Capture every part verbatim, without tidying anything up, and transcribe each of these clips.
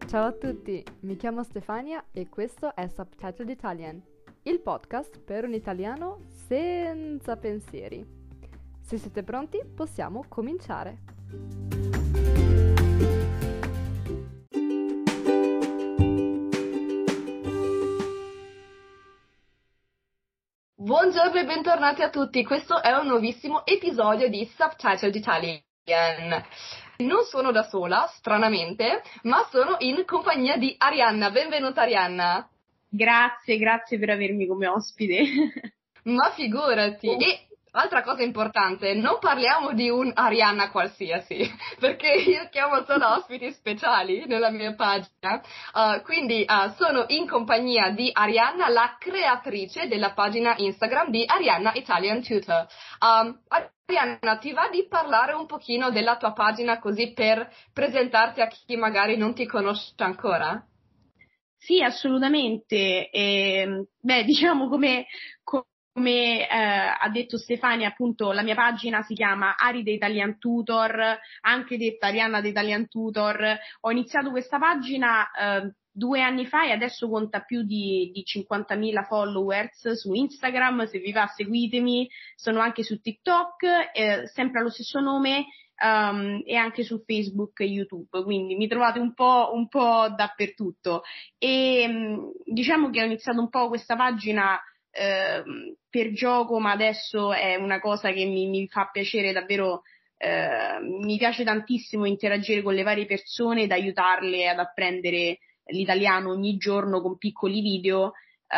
Ciao a tutti, mi chiamo Stefania e questo è Subtitled Italian, il podcast per un italiano senza pensieri. Se siete pronti, possiamo cominciare. Buongiorno e bentornati a tutti, questo è un nuovissimo episodio di Subtitled Italian. Non sono da sola, stranamente, ma sono in compagnia di Arianna. Benvenuta Arianna. Grazie, grazie per avermi come ospite. Ma figurati. E altra cosa importante, non parliamo di un Arianna qualsiasi, perché io chiamo solo ospiti speciali nella mia pagina. Uh, quindi uh, sono in compagnia di Arianna, la creatrice della pagina Instagram di Arianna Italian Tutor. Um, Arianna, ti va di parlare un pochino della tua pagina così per presentarti a chi magari non ti conosce ancora? Sì, assolutamente. Eh, beh, diciamo come, come eh, ha detto Stefania, appunto, la mia pagina si chiama Ari the Italian Tutor, anche detta Arianna the Italian Tutor. Ho iniziato questa pagina eh, due anni fa e adesso conta più di, di cinquantamila followers su Instagram. Se vi va, seguitemi. Sono anche su TikTok, eh, sempre allo stesso nome. Um, e anche su Facebook e YouTube, quindi mi trovate un po', un po' dappertutto. E um, diciamo che ho iniziato un po' questa pagina eh, per gioco, ma adesso è una cosa che mi, mi fa piacere davvero. Eh, mi piace tantissimo interagire con le varie persone ed aiutarle ad apprendere l'italiano ogni giorno con piccoli video.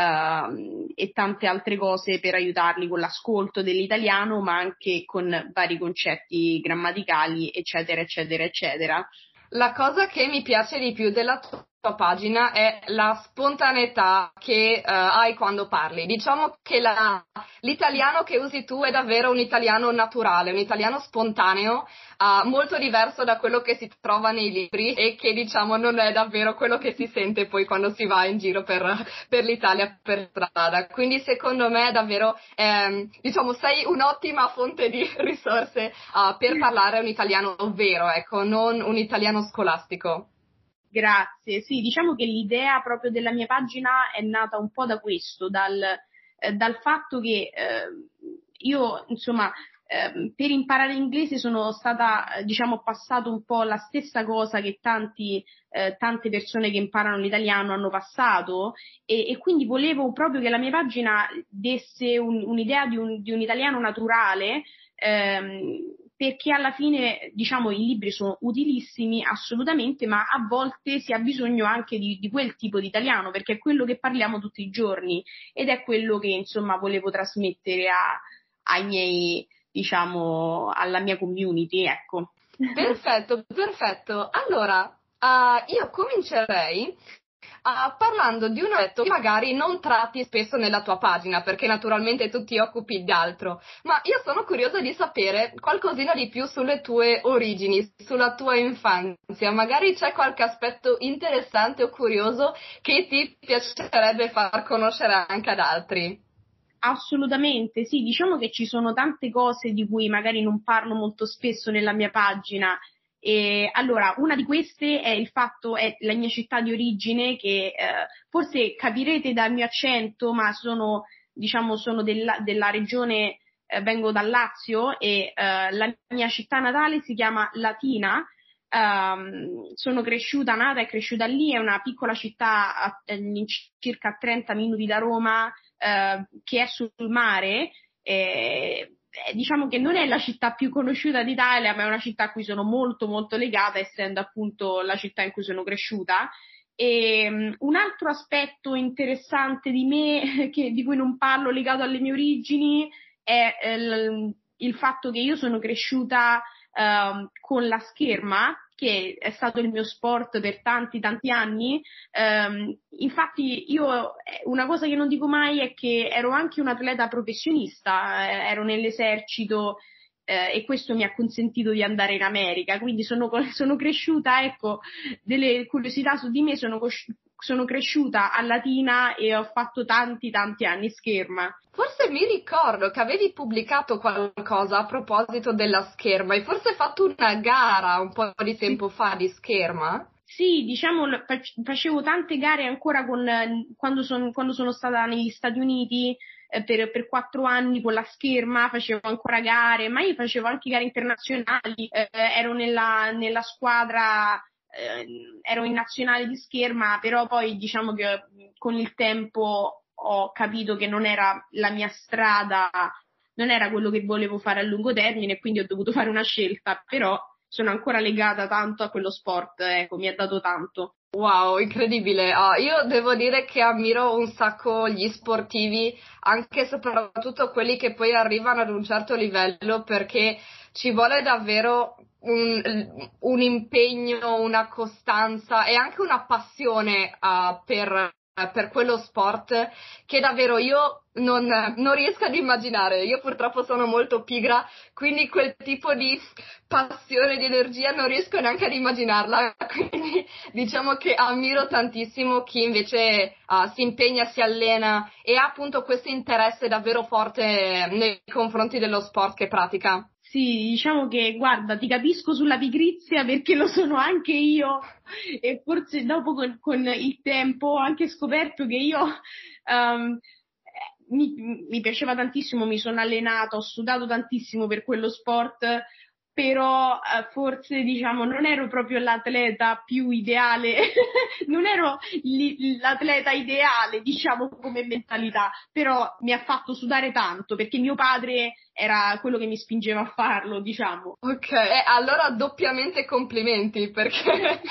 Uh, e tante altre cose per aiutarli con l'ascolto dell'italiano, ma anche con vari concetti grammaticali, eccetera, eccetera, eccetera. La cosa che mi piace di più della tua pagina è la spontaneità che uh, hai quando parli. Diciamo che la, l'italiano che usi tu è davvero un italiano naturale, un italiano spontaneo, uh, molto diverso da quello che si trova nei libri e che diciamo non è davvero quello che si sente poi quando si va in giro per, per l'Italia per strada. Quindi secondo me davvero ehm, diciamo sei un'ottima fonte di risorse uh, per parlare un italiano vero, ecco, non un italiano scolastico. Grazie, sì, diciamo che l'idea proprio della mia pagina è nata un po' da questo, dal, eh, dal fatto che eh, io, insomma, eh, per imparare inglese sono stata, eh, diciamo, ho passato un po' la stessa cosa che tanti, eh, tante persone che imparano l'italiano hanno passato e, e quindi volevo proprio che la mia pagina desse un, un'idea di un, di un italiano naturale, ehm, perché alla fine, diciamo, i libri sono utilissimi assolutamente, ma a volte si ha bisogno anche di, di quel tipo di italiano, perché è quello che parliamo tutti i giorni ed è quello che, insomma, volevo trasmettere a, ai miei, diciamo, alla mia community, ecco. Perfetto, perfetto. Allora, uh, io comincerei Uh, parlando di un aspetto che magari non tratti spesso nella tua pagina, perché naturalmente tu ti occupi di altro, ma io sono curiosa di sapere qualcosina di più sulle tue origini, sulla tua infanzia. Magari c'è qualche aspetto interessante o curioso che ti piacerebbe far conoscere anche ad altri. Assolutamente, sì, diciamo che ci sono tante cose di cui magari non parlo molto spesso nella mia pagina. E allora, una di queste è il fatto, è la mia città di origine, che eh, forse capirete dal mio accento, ma sono, diciamo, sono della, della regione, eh, vengo dal Lazio e eh, la mia città natale si chiama Latina. Um, sono cresciuta, nata e cresciuta lì, è una piccola città a, a circa trenta minuti da Roma, eh, che è sul mare. Eh, diciamo che non è la città più conosciuta d'Italia, ma è una città a cui sono molto molto legata, essendo appunto la città in cui sono cresciuta. E um, un altro aspetto interessante di me, che, di cui non parlo, legato alle mie origini, è eh, il fatto che io sono cresciuta uh, con la scherma, che è stato il mio sport per tanti tanti anni. Um, infatti io, una cosa che non dico mai è che ero anche un atleta professionista, eh, ero nell'esercito, eh, e questo mi ha consentito di andare in America, quindi sono, sono cresciuta, ecco, delle curiosità su di me, sono, sono cresciuta a Latina e ho fatto tanti tanti anni scherma. Forse mi ricordo che avevi pubblicato qualcosa a proposito della scherma e forse hai fatto una gara un po' di tempo sì. fa di scherma. Sì, diciamo, facevo tante gare ancora con, quando, son, quando sono stata negli Stati Uniti eh, per, per quattro anni con la scherma, facevo ancora gare, ma io facevo anche gare internazionali, eh, ero nella, nella squadra, eh, ero in nazionale di scherma, però poi diciamo che con il tempo ho capito che non era la mia strada, non era quello che volevo fare a lungo termine, quindi ho dovuto fare una scelta, però sono ancora legata tanto a quello sport, ecco, mi ha dato tanto. Wow, incredibile. Ah, io devo dire che ammiro un sacco gli sportivi, anche e soprattutto quelli che poi arrivano ad un certo livello, perché ci vuole davvero un, un impegno, una costanza e anche una passione uh, per, per quello sport che davvero io non, non riesco ad immaginare. Io purtroppo sono molto pigra, quindi quel tipo di passione, di energia non riesco neanche ad immaginarla, quindi diciamo che ammiro tantissimo chi invece uh, si impegna, si allena e ha appunto questo interesse davvero forte nei confronti dello sport che pratica. Sì, diciamo che, guarda, ti capisco sulla pigrizia perché lo sono anche io e forse dopo con, con il tempo ho anche scoperto che io um, mi, mi piaceva tantissimo, mi sono allenata, ho sudato tantissimo per quello sport, però eh, forse diciamo non ero proprio l'atleta più ideale, non ero li, l'atleta ideale diciamo come mentalità, però mi ha fatto sudare tanto perché mio padre era quello che mi spingeva a farlo, diciamo. Ok, eh, allora doppiamente complimenti, perché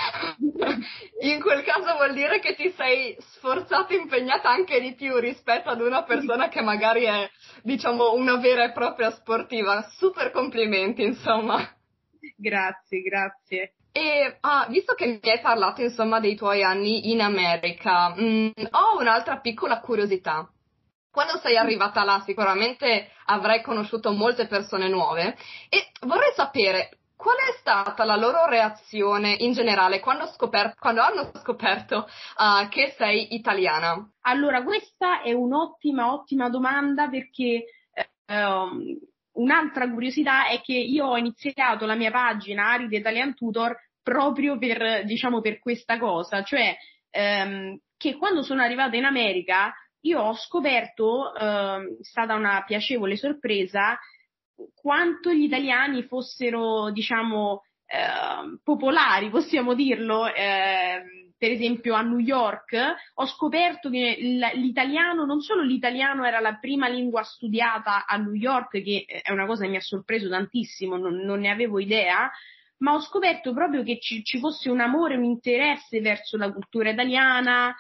in quel caso vuol dire che ti sei sforzata e impegnata anche di più rispetto ad una persona che magari è, diciamo, una vera e propria sportiva. Super complimenti, insomma. Grazie, grazie. E ah, visto che mi hai parlato, insomma, dei tuoi anni in America, mh, ho un'altra piccola curiosità. Quando sei arrivata là sicuramente avrai conosciuto molte persone nuove e vorrei sapere qual è stata la loro reazione in generale quando, scoper- quando hanno scoperto uh, che sei italiana. Allora, questa è un'ottima, ottima domanda perché eh, um, un'altra curiosità è che io ho iniziato la mia pagina Aride Italian Tutor proprio per, diciamo, per questa cosa, cioè ehm, che quando sono arrivata in America io ho scoperto, eh, è stata una piacevole sorpresa, quanto gli italiani fossero, diciamo, eh, popolari, possiamo dirlo. Eh, per esempio a New York ho scoperto che l'italiano, non solo l'italiano era la prima lingua studiata a New York, che è una cosa che mi ha sorpreso tantissimo, non, non ne avevo idea, ma ho scoperto proprio che ci, ci fosse un amore, un interesse verso la cultura italiana,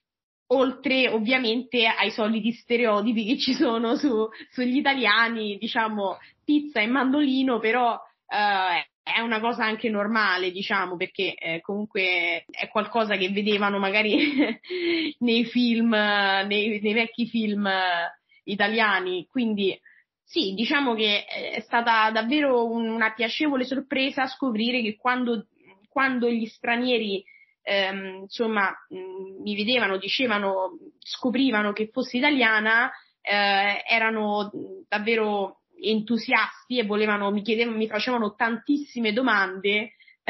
oltre ovviamente ai soliti stereotipi che ci sono su, sugli italiani, diciamo pizza e mandolino, però eh, è una cosa anche normale, diciamo, perché eh, comunque è qualcosa che vedevano magari nei film, nei, nei vecchi film italiani, quindi sì, diciamo che è stata davvero una piacevole sorpresa scoprire che quando, quando gli stranieri ehm, insomma mh, mi vedevano, dicevano, scoprivano che fossi italiana, eh, erano davvero entusiasti e volevano, mi chiedevano, mi facevano tantissime domande,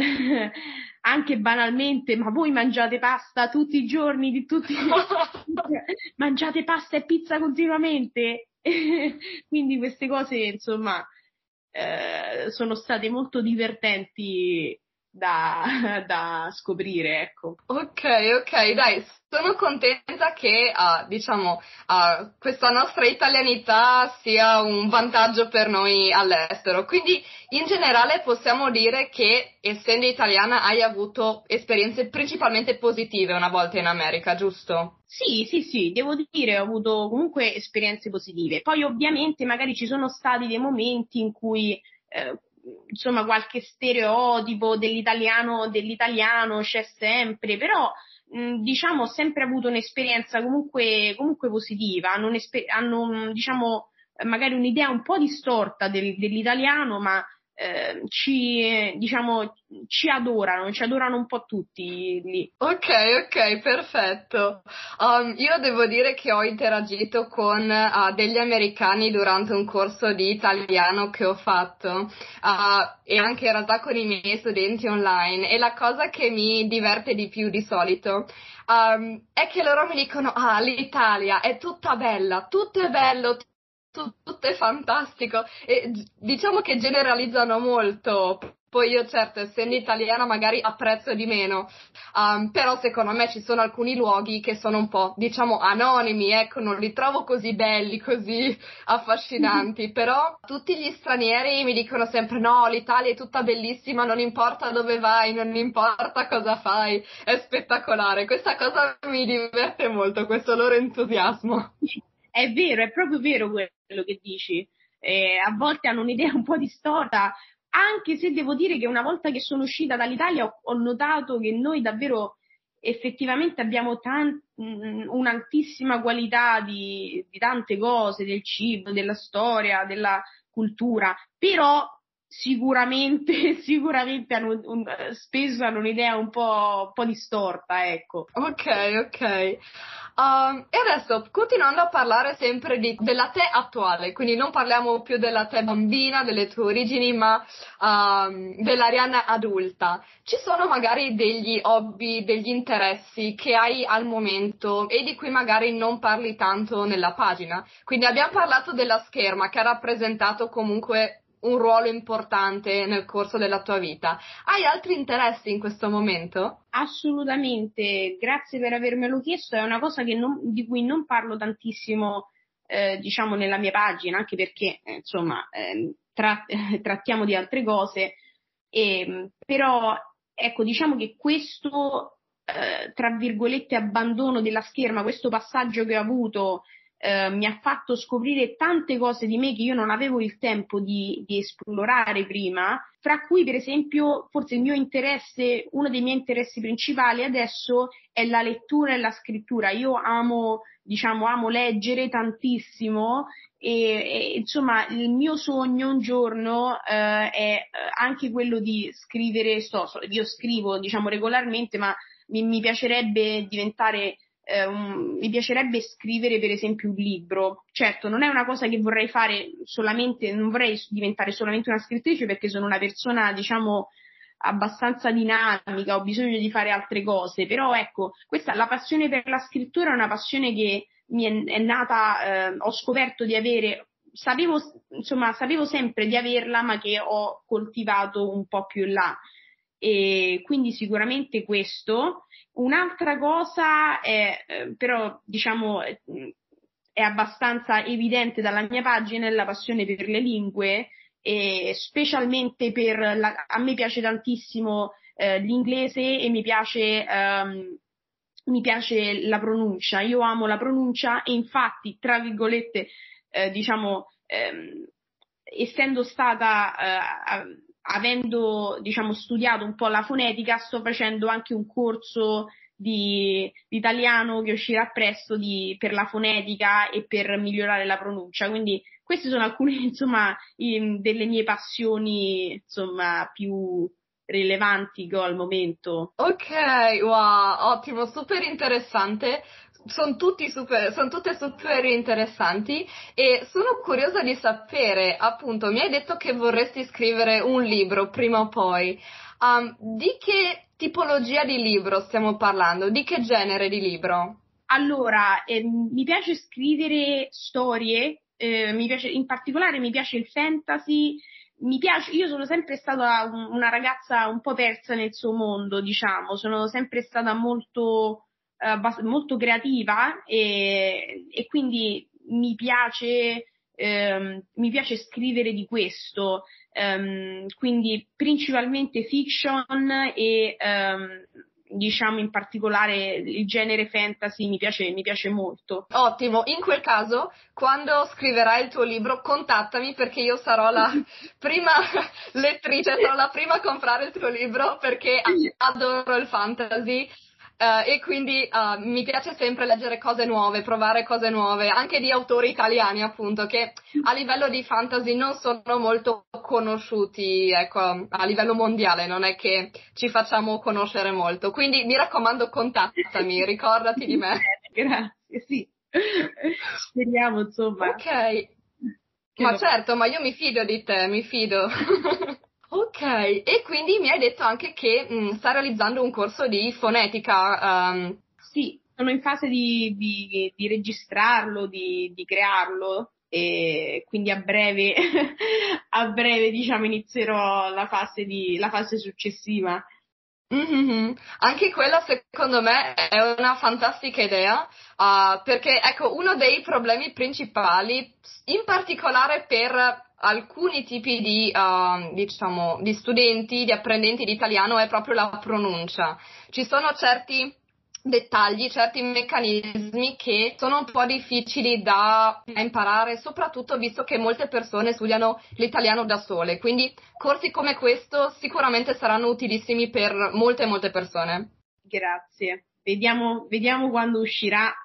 anche banalmente, ma voi mangiate pasta tutti i giorni, di tutti mangiate pasta e pizza continuamente? Quindi queste cose, insomma, eh, sono state molto divertenti da, da scoprire, ecco. Ok, ok, dai, sono contenta che, uh, diciamo, uh, questa nostra italianità sia un vantaggio per noi all'estero. Quindi, in generale, possiamo dire che, essendo italiana, hai avuto esperienze principalmente positive una volta in America, giusto? Sì, sì, sì, devo dire, ho avuto comunque esperienze positive. Poi, ovviamente, magari ci sono stati dei momenti in cui eh, insomma qualche stereotipo dell'italiano dell'italiano c'è sempre, però mh, diciamo ho sempre avuto un'esperienza comunque comunque positiva, hanno, un'esper- hanno diciamo magari un'idea un po' distorta del, dell'italiano, ma eh, ci, diciamo, ci adorano, ci adorano un po' tutti lì. Ok, ok, perfetto. Um, io devo dire che ho interagito con uh, degli americani durante un corso di italiano che ho fatto uh, e anche in realtà con i miei studenti online, e la cosa che mi diverte di più di solito um, è che loro mi dicono: ah, l'Italia è tutta bella, tutto è bello, tutto è fantastico, e diciamo che generalizzano molto. Poi io, certo, essendo italiana magari apprezzo di meno, um, però secondo me ci sono alcuni luoghi che sono un po', diciamo, anonimi, ecco, non li trovo così belli, così affascinanti, però tutti gli stranieri mi dicono sempre: no, l'Italia è tutta bellissima, non importa dove vai, non importa cosa fai, è spettacolare. Questa cosa mi diverte molto, questo loro entusiasmo. È vero, è proprio vero quello che dici. Eh, a volte hanno un'idea un po' distorta, anche se devo dire che una volta che sono uscita dall'Italia ho, ho notato che noi davvero effettivamente abbiamo tan- un'altissima qualità di, di tante cose, del cibo, della storia, della cultura, però sicuramente, sicuramente hanno un, spesso hanno un'idea un po', un po' distorta, ecco. Ok, ok. Um, e adesso, continuando a parlare sempre di, della te attuale, quindi non parliamo più della te bambina, delle tue origini, ma um, dell'Arianna adulta. Ci sono magari degli hobby, degli interessi che hai al momento e di cui magari non parli tanto nella pagina? Quindi abbiamo parlato della scherma, che ha rappresentato comunque un ruolo importante nel corso della tua vita. Hai altri interessi in questo momento? Assolutamente, grazie per avermelo chiesto. È una cosa che non, di cui non parlo tantissimo, eh, diciamo, nella mia pagina, anche perché, eh, insomma, eh, tra, eh, trattiamo di altre cose, e, però, ecco, diciamo che questo, eh, tra virgolette, abbandono della scherma, questo passaggio che ho avuto, Uh, mi ha fatto scoprire tante cose di me che io non avevo il tempo di, di esplorare prima, fra cui per esempio forse il mio interesse, uno dei miei interessi principali adesso è la lettura e la scrittura. Io amo, diciamo, amo leggere tantissimo e, e insomma il mio sogno un giorno uh, è anche quello di scrivere, sto, io scrivo diciamo regolarmente, ma mi, mi piacerebbe diventare Eh, un, mi piacerebbe scrivere per esempio un libro. Certo, non è una cosa che vorrei fare solamente, non vorrei diventare solamente una scrittrice, perché sono una persona diciamo abbastanza dinamica, ho bisogno di fare altre cose, però ecco, questa, la passione per la scrittura è una passione che mi è, è nata, eh, ho scoperto di avere, sapevo insomma sapevo sempre di averla, ma che ho coltivato un po' più in là, e quindi sicuramente questo. Un'altra cosa è, eh, però diciamo è abbastanza evidente dalla mia pagina, è la passione per le lingue, e specialmente per la, a me piace tantissimo eh, l'inglese e mi piace um, mi piace la pronuncia. Io amo la pronuncia e infatti tra virgolette eh, diciamo ehm, essendo stata eh, avendo diciamo studiato un po' la fonetica, sto facendo anche un corso di, di italiano che uscirà presto di, per la fonetica e per migliorare la pronuncia. Quindi queste sono alcune insomma in, delle mie passioni insomma più rilevanti che ho al momento. Ok, wow, ottimo, super interessante. Sono tutti super, sono tutte super interessanti e sono curiosa di sapere, appunto, mi hai detto che vorresti scrivere un libro prima o poi. Um, di che tipologia di libro stiamo parlando? Di che genere di libro? Allora, eh, mi piace scrivere storie, eh, mi piace, in particolare mi piace il fantasy. Mi piace, io sono sempre stata una ragazza un po' persa nel suo mondo, diciamo, sono sempre stata molto, eh, molto creativa e, e quindi mi piace, ehm, mi piace scrivere di questo, ehm, quindi principalmente fiction e ehm, diciamo in particolare il genere fantasy mi piace, mi piace molto. Ottimo, in quel caso, quando scriverai il tuo libro, contattami perché io sarò la prima lettrice, sarò la prima a comprare il tuo libro perché adoro il fantasy. Uh, e quindi uh, mi piace sempre leggere cose nuove, provare cose nuove, anche di autori italiani appunto, che a livello di fantasy non sono molto conosciuti, ecco, a livello mondiale, non è che ci facciamo conoscere molto, quindi mi raccomando contattami, ricordati di me. Grazie, sì, speriamo insomma. Ok, ma lo... certo, ma io mi fido di te, mi fido. Ok, e quindi mi hai detto anche che mh, stai realizzando un corso di fonetica. Um... Sì, sono in fase di, di, di registrarlo, di, di crearlo e quindi a breve, a breve diciamo inizierò la fase, di, la fase successiva. Mm-hmm. Anche quella secondo me è una fantastica idea, uh, perché ecco uno dei problemi principali, in particolare per alcuni tipi di, uh, diciamo, di studenti, di apprendenti di italiano, è proprio la pronuncia. Ci sono certi dettagli, certi meccanismi che sono un po' difficili da imparare, soprattutto visto che molte persone studiano l'italiano da sole, quindi corsi come questo sicuramente saranno utilissimi per molte molte persone. Grazie, vediamo, vediamo quando uscirà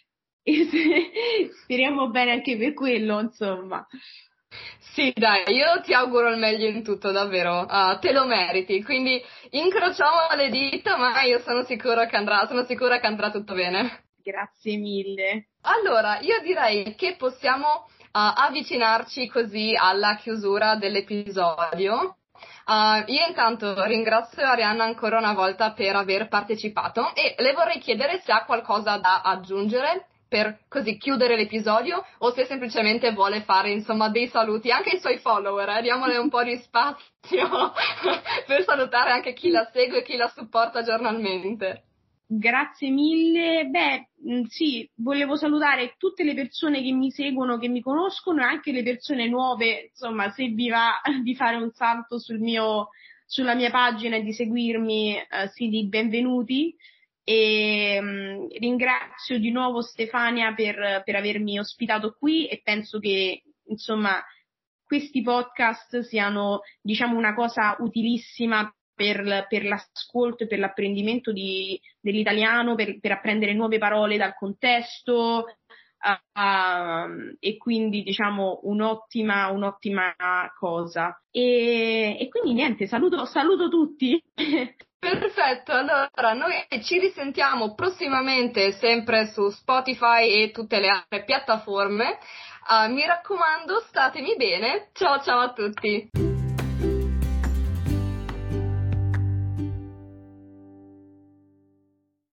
e se, speriamo bene anche per quello, insomma. Sì, dai, io ti auguro il meglio in tutto, davvero, uh, te lo meriti, quindi incrociamo le dita, ma io sono sicura che andrà, sono sicura che andrà tutto bene. Grazie mille. Allora, io direi che possiamo uh, avvicinarci così alla chiusura dell'episodio. Uh, io intanto ringrazio Arianna ancora una volta per aver partecipato e le vorrei chiedere se ha qualcosa da aggiungere per così chiudere l'episodio o se semplicemente vuole fare insomma dei saluti anche ai suoi follower, eh? Diamole un po' di spazio per salutare anche chi la segue e chi la supporta giornalmente. Grazie mille. Beh, sì, volevo salutare tutte le persone che mi seguono, che mi conoscono e anche le persone nuove, insomma, se vi va di fare un salto sul mio, sulla mia pagina e di seguirmi, eh, sì, di benvenuti. E mh, ringrazio di nuovo Stefania per, per avermi ospitato qui e penso che, insomma, questi podcast siano, diciamo, una cosa utilissima Per, per l'ascolto e per l'apprendimento di, dell'italiano, per, per apprendere nuove parole dal contesto uh, uh, e quindi diciamo un'ottima, un'ottima cosa. E, e quindi niente, saluto, saluto tutti. Perfetto, allora noi ci risentiamo prossimamente sempre su Spotify e tutte le altre piattaforme. Uh, mi raccomando, statemi bene. Ciao ciao a tutti.